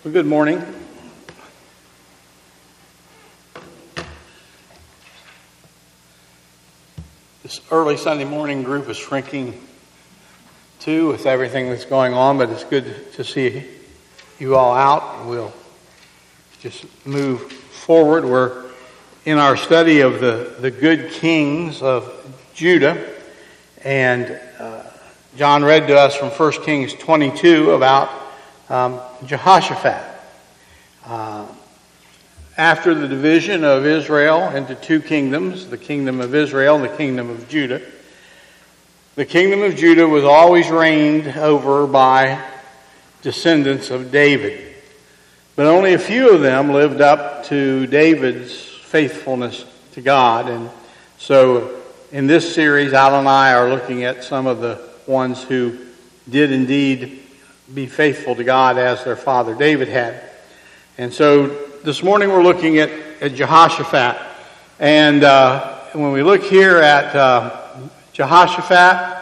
Well, good morning. This early Sunday morning group is shrinking too with everything that's going on, but it's good to see you all out. We'll just move forward. We're in our study of the good kings of Judah, and John read to us from 1 Kings 22 about Jehoshaphat. After the division of Israel into two kingdoms, the kingdom of Israel and the kingdom of Judah, the kingdom of Judah was always reigned over by descendants of David. But only a few of them lived up to David's faithfulness to God. And so in this series, Al and I are looking at some of the ones who did indeed be faithful to God as their father David had. And so this morning we're looking at Jehoshaphat. And when we look here at Jehoshaphat,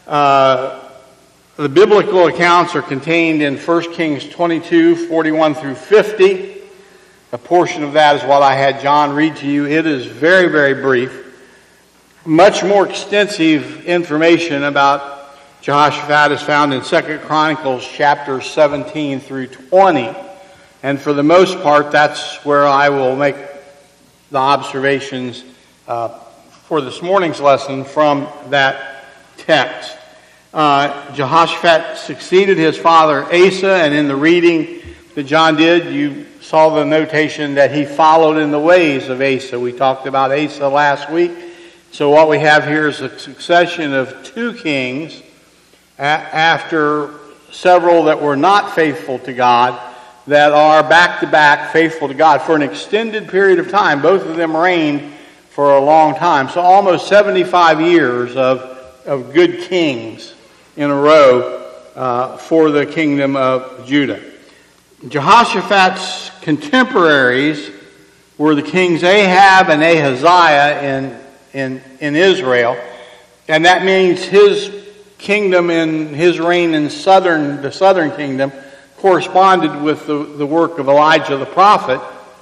the biblical accounts are contained in 1 Kings 22, 41 through 50. A portion of that is what I had John read to you. It is very, very brief. Much more extensive information about Jehoshaphat is found in 2 Chronicles chapters 17 through 20. And for the most part, that's where I will make the observations for this morning's lesson from that text. Jehoshaphat succeeded his father Asa, and in the reading that John did, you saw the notation that he followed in the ways of Asa. We talked about Asa last week. So what we have here is a succession of two kings after several that were not faithful to God, that are back-to-back faithful to God for an extended period of time. Both of them reigned for a long time. So almost 75 years of good kings in a row for the kingdom of Judah. Jehoshaphat's contemporaries were the kings Ahab and Ahaziah in Israel. And that means his kingdom and his reign in the southern kingdom corresponded with the work of Elijah the prophet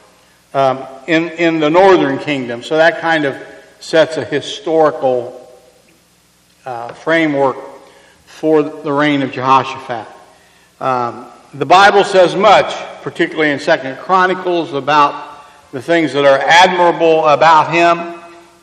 in the northern kingdom. So that kind of sets a historical framework for the reign of Jehoshaphat. The Bible says much, particularly in 2 Chronicles, about the things that are admirable about him.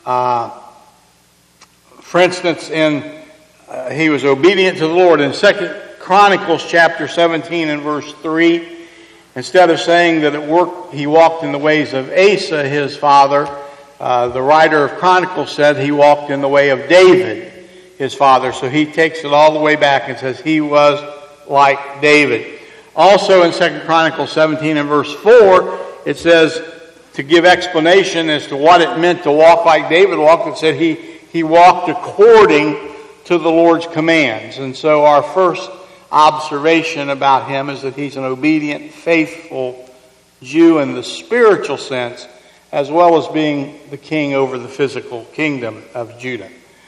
For instance, he was obedient to the Lord. In 2 Chronicles chapter 17 and verse 3, instead of saying that he walked in the ways of Asa, his father, the writer of Chronicles said he walked in the way of David, his father. So he takes it all the way back and says he was like David. Also in 2 Chronicles 17 and verse 4, it says, to give explanation as to what it meant to walk like David walked, it said he walked according to the Lord's commands. And so our first observation about him is that he's an obedient, faithful Jew in the spiritual sense, as well as being the king over the physical kingdom of Judah.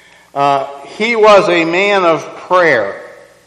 He was a man of prayer.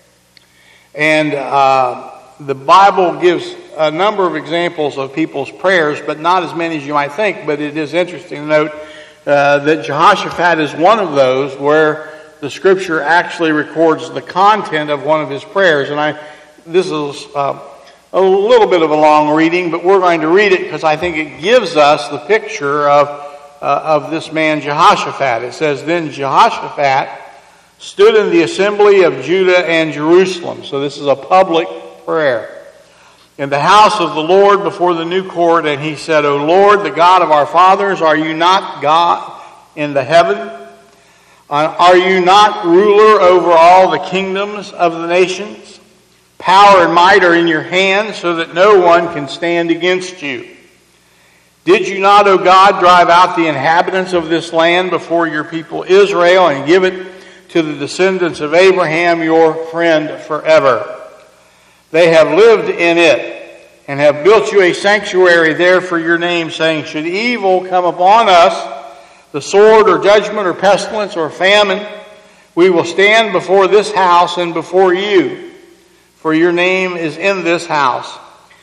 And the Bible gives a number of examples of people's prayers, but not as many as you might think. But it is interesting to note that Jehoshaphat is one of those where the Scripture actually records the content of one of his prayers. And this is a little bit of a long reading, but we're going to read it because I think it gives us the picture of this man Jehoshaphat. It says, then Jehoshaphat stood in the assembly of Judah and Jerusalem. So this is a public prayer. In the house of the Lord before the new court, and he said, O Lord, the God of our fathers, are you not God in the heaven? Are you not ruler over all the kingdoms of the nations? Power and might are in your hands, so that no one can stand against you. Did you not, O God, drive out the inhabitants of this land before your people Israel and give it to the descendants of Abraham, your friend, forever? They have lived in it and have built you a sanctuary there for your name, saying, should evil come upon us, the sword or judgment or pestilence or famine, we will stand before this house and before you, for your name is in this house.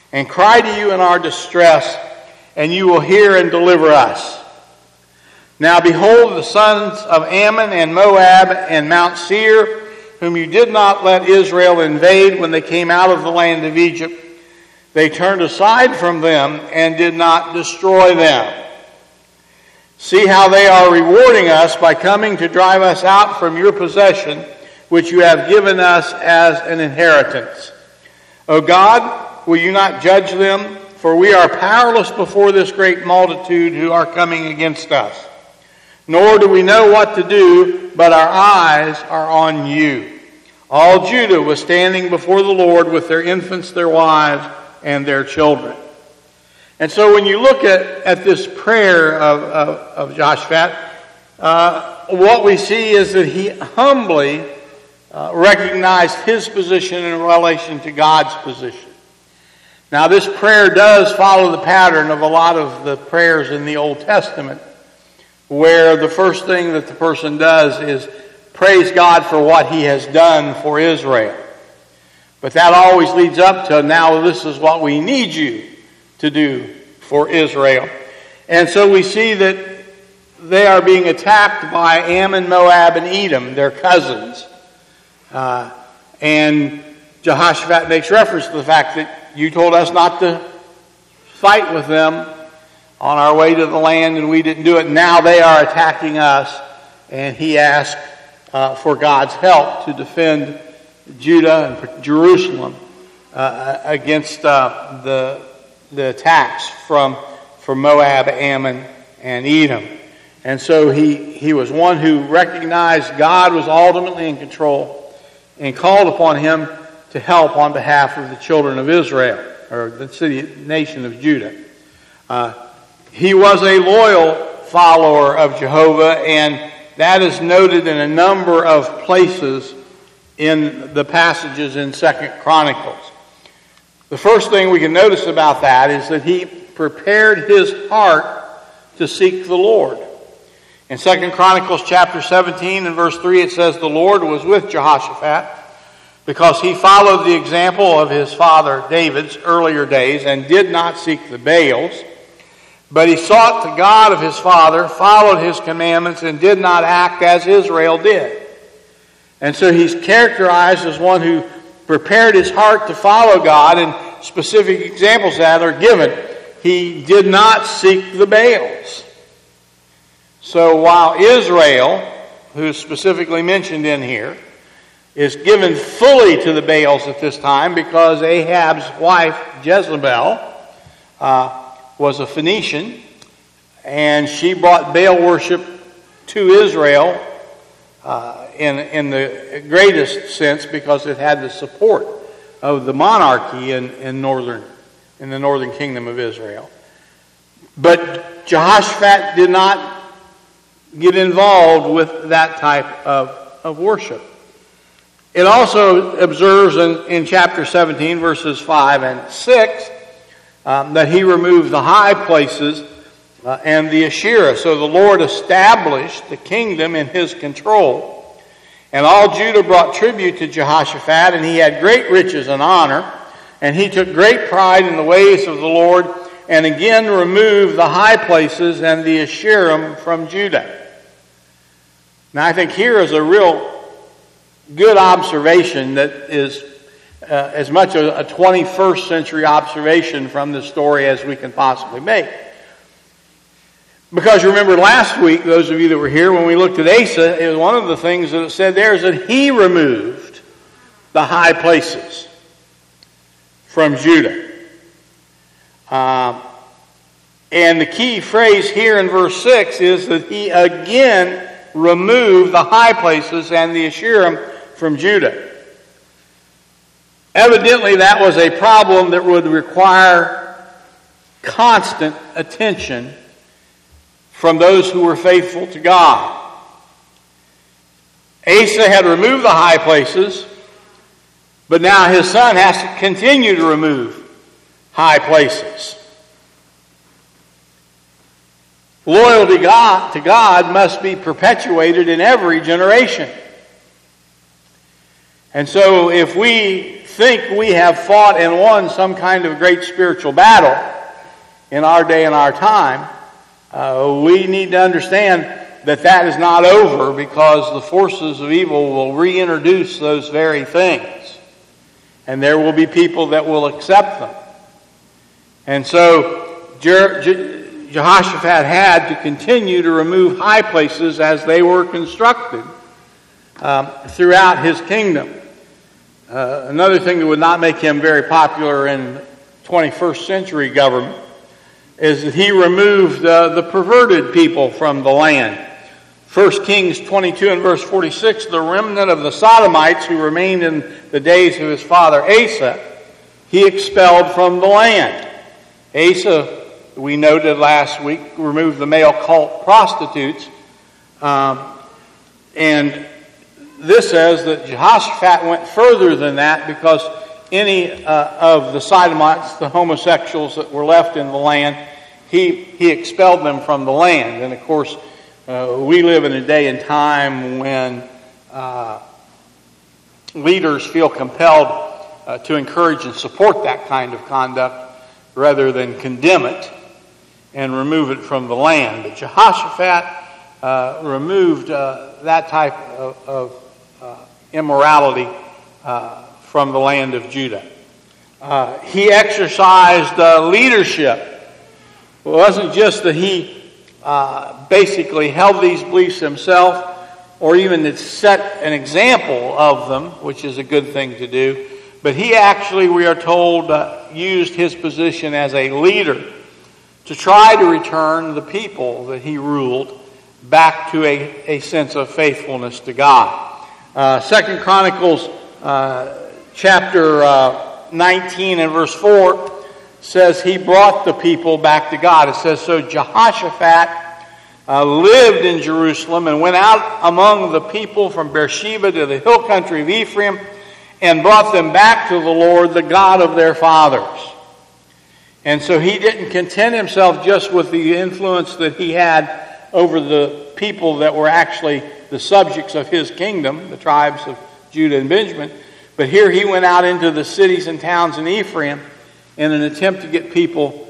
and cry to you in our distress, and you will hear and deliver us. Now behold, the sons of Ammon and Moab and Mount Seir, whom you did not let Israel invade when they came out of the land of Egypt, they turned aside from them and did not destroy them. See how they are rewarding us by coming to drive us out from your possession, which you have given us as an inheritance. O God, will you not judge them? For we are powerless before this great multitude who are coming against us. Nor do we know what to do, but our eyes are on you. All Judah was standing before the Lord with their infants, their wives, and their children. And so when you look at this prayer of Jehoshaphat, what we see is that he humbly recognized his position in relation to God's position. Now this prayer does follow the pattern of a lot of the prayers in the Old Testament, where the first thing that the person does is praise God for what he has done for Israel. But that always leads up to, now this is what we need you to do for Israel. And so we see that they are being attacked by Ammon, Moab, and Edom, their cousins. And Jehoshaphat makes reference to the fact that you told us not to fight with them on our way to the land, and we didn't do it. Now they are attacking us, and he asked for God's help to defend Judah and Jerusalem against the attacks from Moab, Ammon, and Edom. And so he was one who recognized God was ultimately in control and called upon him to help on behalf of the children of Israel, or the nation of Judah. He was a loyal follower of Jehovah, and that is noted in a number of places in the passages in 2 Chronicles. The first thing we can notice about that is that he prepared his heart to seek the Lord. In 2 Chronicles chapter 17 and verse 3 it says, the Lord was with Jehoshaphat because he followed the example of his father David's earlier days and did not seek the Baals, but he sought the God of his father, followed his commandments, and did not act as Israel did. And so he's characterized as one who prepared his heart to follow God, and specific examples of that are given. He did not seek the Baals. So while Israel, who is specifically mentioned in here, is given fully to the Baals at this time because Ahab's wife, Jezebel, was a Phoenician, and she brought Baal worship to Israel in the greatest sense because it had the support of the monarchy in the northern kingdom of Israel. But Jehoshaphat did not get involved with that type of worship. It also observes in chapter 17, verses 5 and 6, that he removed the high places and the Asherah. So the Lord established the kingdom in his control. And all Judah brought tribute to Jehoshaphat, and he had great riches and honor. And he took great pride in the ways of the Lord, and again removed the high places and the Asherah from Judah. Now I think here is a real good observation that is as much a 21st century observation from this story as we can possibly make. Because you remember last week, those of you that were here, when we looked at Asa, it was one of the things that it said there is that he removed the high places from Judah. And the key phrase here in verse 6 is that he again removed the high places and the Asherah from Judah. Evidently, that was a problem that would require constant attention from those who were faithful to God. Asa had removed the high places, but now his son has to continue to remove high places. Loyalty to God must be perpetuated in every generation. And so if we think we have fought and won some kind of great spiritual battle in our day and our time, we need to understand that that is not over, because the forces of evil will reintroduce those very things. And there will be people that will accept them. And so Jehoshaphat had to continue to remove high places as they were constructed throughout his kingdom. Another thing that would not make him very popular in 21st century government is that he removed the perverted people from the land. 1 Kings 22 and verse 46, the remnant of the Sodomites who remained in the days of his father Asa, he expelled from the land. Asa, we noted last week, removed the male cult prostitutes. And this says that Jehoshaphat went further than that, because any of the Sodomites, the homosexuals that were left in the land, he expelled them from the land. And of course, we live in a day and time when leaders feel compelled to encourage and support that kind of conduct rather than condemn it and remove it from the land. But Jehoshaphat removed that type of immorality from the land of Judah. He exercised leadership. It wasn't just that he basically held these beliefs himself, or even to set an example of them, which is a good thing to do, but he actually, we are told, used his position as a leader to try to return the people that he ruled back to a sense of faithfulness to God. 2 Chronicles chapter 19 and verse 4 says he brought the people back to God. It says, so Jehoshaphat lived in Jerusalem and went out among the people from Beersheba to the hill country of Ephraim and brought them back to the Lord, the God of their fathers. And so he didn't content himself just with the influence that he had over the people that were actually the subjects of his kingdom, the tribes of Judah and Benjamin, but here he went out into the cities and towns in Ephraim in an attempt to get people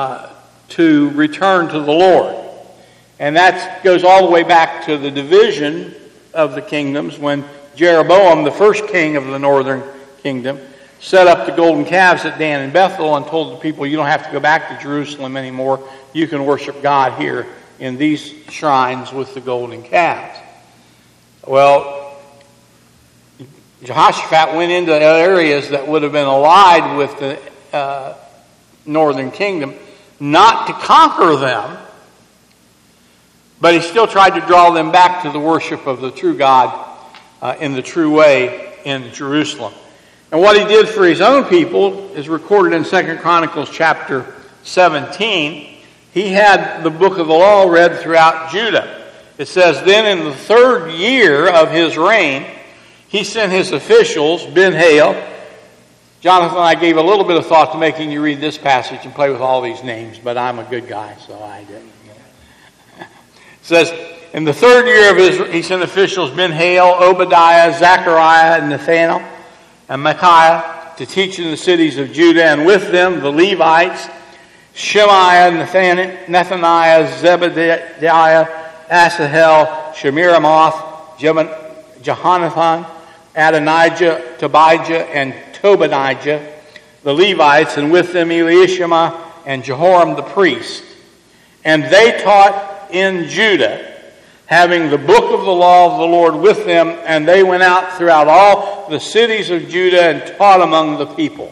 to return to the Lord. And that goes all the way back to the division of the kingdoms when Jeroboam, the first king of the northern kingdom, set up the golden calves at Dan and Bethel and told the people, you don't have to go back to Jerusalem anymore. You can worship God here in these shrines with the golden calves. Well, Jehoshaphat went into areas that would have been allied with the northern kingdom, not to conquer them, but he still tried to draw them back to the worship of the true God in the true way in Jerusalem. And what he did for his own people is recorded in 2 Chronicles chapter 17. He had the book of the law read throughout Judah. It says, then in the third year of his reign, he sent his officials, Ben-Hail. Jonathan and I gave a little bit of thought to making you read this passage and play with all these names, but I'm a good guy, so I didn't. It says, in the third year of he sent officials, Ben-Hail, Obadiah, Zechariah, Nathanael, and Micaiah to teach in the cities of Judah, and with them the Levites, Shemaiah, Nethaniah, Zebediah, Asahel, Shemiramoth, Jehonathan, Adonijah, Tobijah, and Tobadijah, the Levites, and with them Elishama and Jehoram the priest. And they taught in Judah, having the book of the law of the Lord with them, and they went out throughout all the cities of Judah and taught among the people.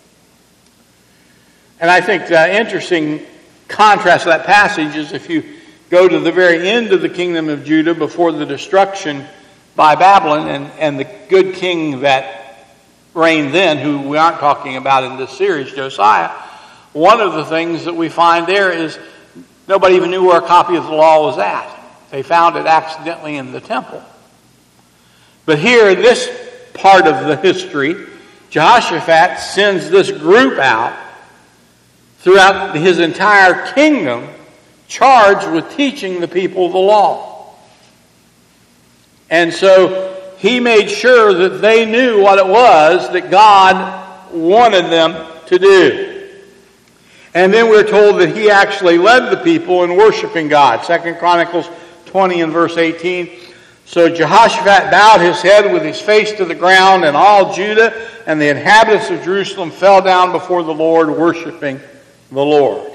And I think the interesting contrast to that passage is if you go to the very end of the kingdom of Judah before the destruction by Babylon and the good king that reigned then, who we aren't talking about in this series, Josiah, one of the things that we find there is nobody even knew where a copy of the law was at. They found it accidentally in the temple. But here in this part of the history, Jehoshaphat sends this group out throughout his entire kingdom, charged with teaching the people the law. And so he made sure that they knew what it was that God wanted them to do. And then we're told that he actually led the people in worshiping God. 2 Chronicles 20 and verse 18. So Jehoshaphat bowed his head with his face to the ground, and all Judah and the inhabitants of Jerusalem fell down before the Lord, worshiping the Lord.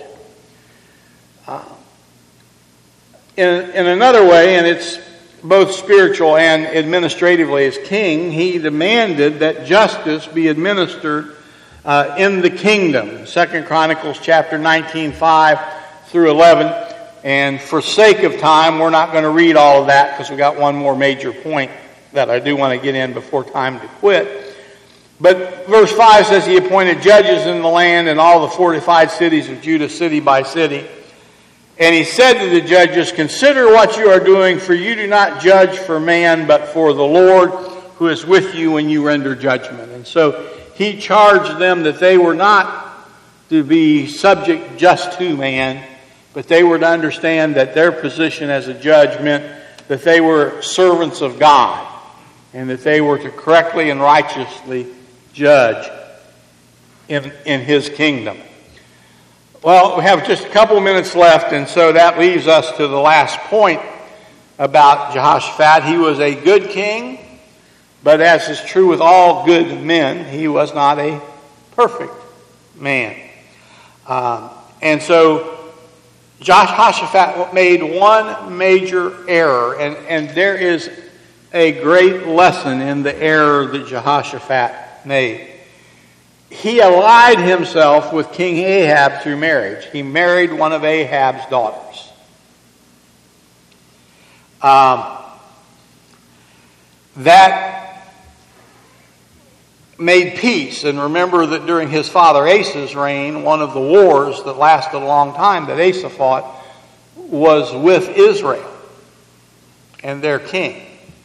In another way, and it's both spiritual and administratively, as king, he demanded that justice be administered in the kingdom. 2 Chronicles chapter 19, 5 through 11. And for sake of time, we're not going to read all of that because we got one more major point that I do want to get in before time to quit. But verse 5 says he appointed judges in the land and all the fortified cities of Judah, city by city. And he said to the judges, consider what you are doing, for you do not judge for man, but for the Lord who is with you when you render judgment. And so he charged them that they were not to be subject just to man, but they were to understand that their position as a judge meant that they were servants of God and that they were to correctly and righteously judge in his kingdom. Well, we have just a couple of minutes left, and so that leaves us to the last point about Jehoshaphat. He was a good king, but as is true with all good men, he was not a perfect man. And so Jehoshaphat made one major error, and there is a great lesson in the error that Jehoshaphat made. He allied himself with King Ahab through marriage. He married one of Ahab's daughters. That made peace. And remember that during his father Asa's reign, one of the wars that lasted a long time that Asa fought was with Israel and their king.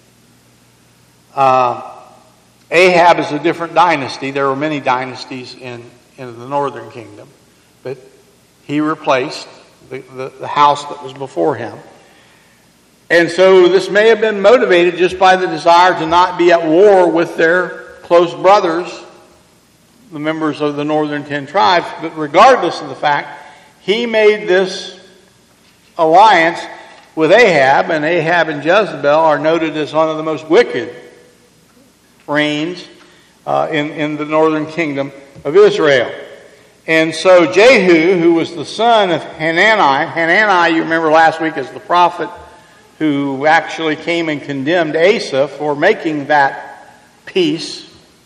Ahab is a different dynasty. There were many dynasties in the northern kingdom, but he replaced the house that was before him. And so this may have been motivated just by the desire to not be at war with their close brothers, the members of the northern 10 tribes. But regardless of the fact, he made this alliance with Ahab, and Ahab and Jezebel are noted as one of the most wicked reigns in the northern kingdom of Israel. And so Jehu, who was the son of Hanani, you remember last week, is the prophet who actually came and condemned Asa for making that peace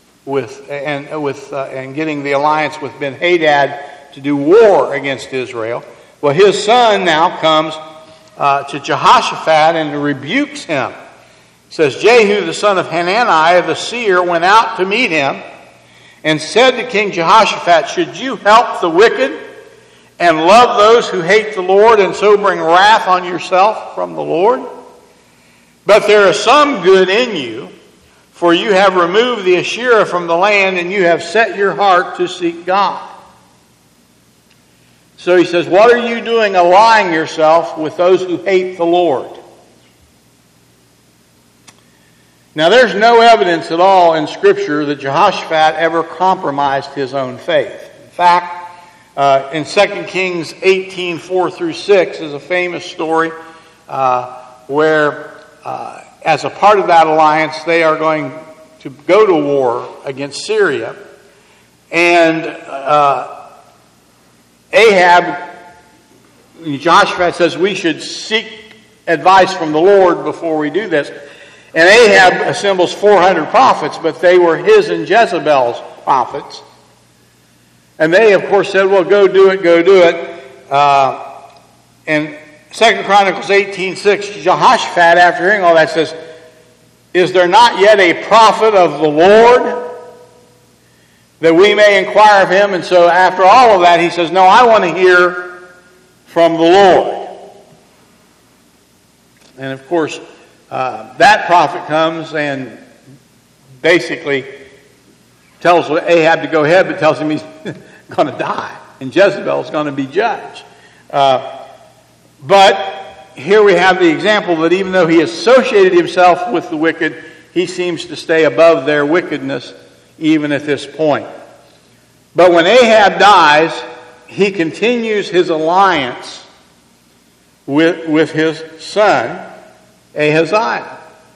and getting the alliance with Ben-Hadad to do war against Israel. Well, his son now comes to Jehoshaphat and rebukes him. It says, Jehu, the son of Hanani, the seer, went out to meet him and said to King Jehoshaphat, should you help the wicked and love those who hate the Lord and so bring wrath on yourself from the Lord? But there is some good in you, for you have removed the Asherah from the land and you have set your heart to seek God. So he says, what are you doing allying yourself with those who hate the Lord? Now, there's no evidence at all in Scripture that Jehoshaphat ever compromised his own faith. In fact, in 2 Kings 18, 4 through 6 is a famous story where, as a part of that alliance, they are going to go to war against Syria. And Ahab, Jehoshaphat says, we should seek advice from the Lord before we do this. And Ahab assembles 400 prophets, but they were his and Jezebel's prophets. And they, of course, said, well, go do it. And 2 Chronicles 18:6, Jehoshaphat, after hearing all that, says, is there not yet a prophet of the Lord that we may inquire of him? And so after all of that, he says, no, I want to hear from the Lord. And of course, that prophet comes and basically tells Ahab to go ahead, but tells him he's going to die. And Jezebel is going to be judged. But here we have the example that even though he associated himself with the wicked, he seems to stay above their wickedness even at this point. But when Ahab dies, he continues his alliance with his son, Ahaziah.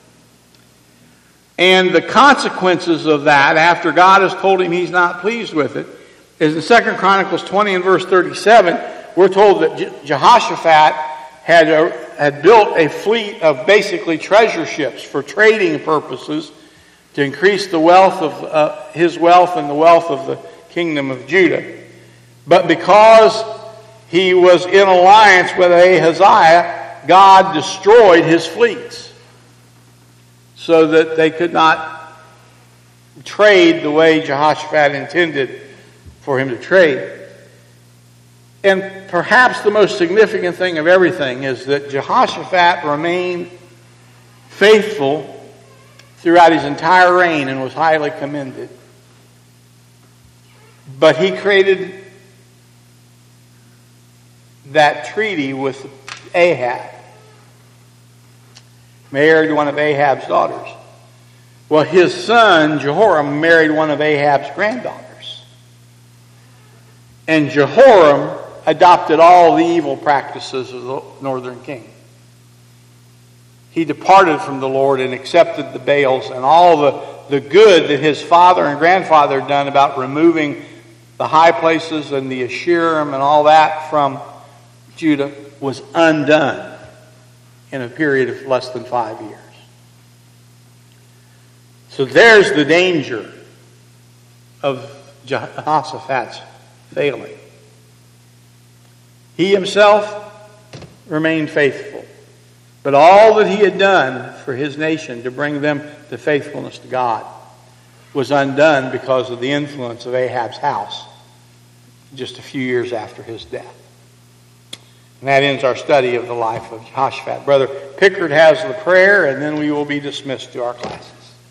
And the consequences of that, after God has told him he's not pleased with it, is in 2 Chronicles 20 and verse 37, we're told that Jehoshaphat had built a fleet of basically treasure ships for trading purposes to increase the wealth of his wealth and the wealth of the kingdom of Judah. But because he was in alliance with Ahaziah, God destroyed his fleets so that they could not trade the way Jehoshaphat intended for him to trade. And perhaps the most significant thing of everything is that Jehoshaphat remained faithful throughout his entire reign and was highly commended. But he created that treaty with Ahab, married one of Ahab's daughters. Well, his son Jehoram married one of Ahab's granddaughters. And Jehoram adopted all the evil practices of the northern king. He departed from the Lord and accepted the Baals, and all the good that his father and grandfather had done about removing the high places and the Asherim and all that from Judah was undone in a period of less than 5 years. So there's the danger of Jehoshaphat's failing. He himself remained faithful, but all that he had done for his nation to bring them to faithfulness to God was undone because of the influence of Ahab's house just a few years after his death. And that ends our study of the life of Jehoshaphat. Brother Pickard has the prayer, and then we will be dismissed to our classes.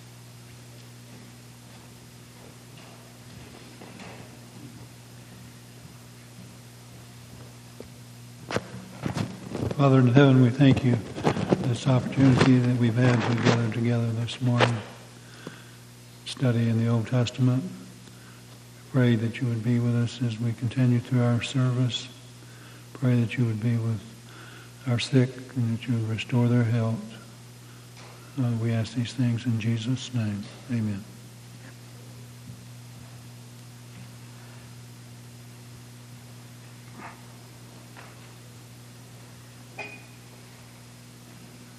Father in heaven, we thank you for this opportunity that we've had to gather together this morning, study in the Old Testament. Pray that you would be with us as we continue through our service. Pray that you would be with our sick and that you would restore their health. We ask these things in Jesus' name. Amen.